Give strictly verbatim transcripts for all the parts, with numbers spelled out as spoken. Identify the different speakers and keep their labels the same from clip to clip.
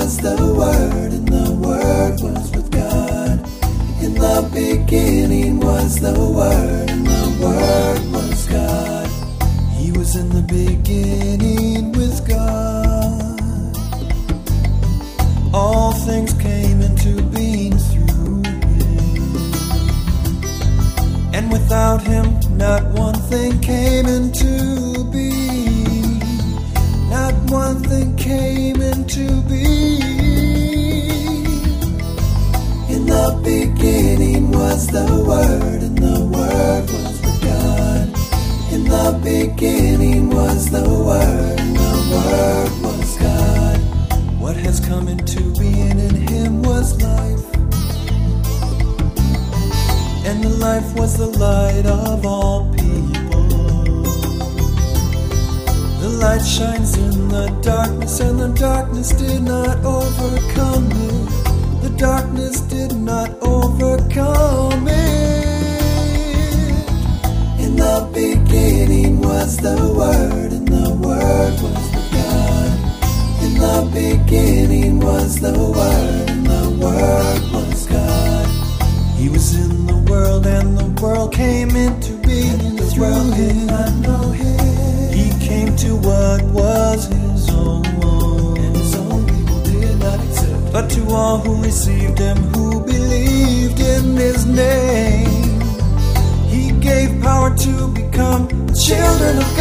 Speaker 1: was the Word, and the Word was with God. In the beginning was the Word, and the Word was God. He was in the beginning with God. All things came into being through Him, and without Him not one thing came into being. Not one thing came into being. In the beginning was the Word, and the Word was with God. In the beginning was the Word, and the Word was God. What has come into being in Him was life, and the life was the light of all people. The light shines in the darkness, and the darkness did not overcome it. The darkness did not overcome it. In the beginning was the Word, and the Word was with God. In the beginning was the Word, and the Word was God. He was in the world, and the world came into being through Him. I know Him. He came to what was His own, and His own people did not accept. But to all who received Him, who believed in His name, He gave power to become children of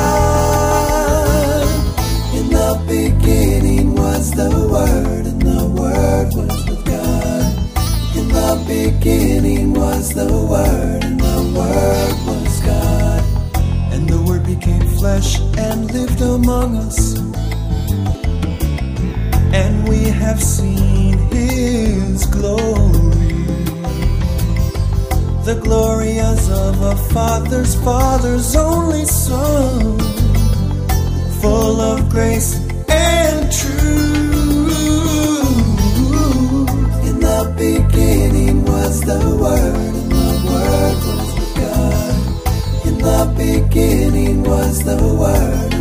Speaker 1: God. In the beginning was the Word, and the Word was with God. In the beginning was the Word, and the Word was God. And the Word became flesh and lived among us, and we have seen His glory, the glory as of a father's father's only Son, full of grace and truth. In the beginning was the Word, and the Word was with God. In the beginning was the Word,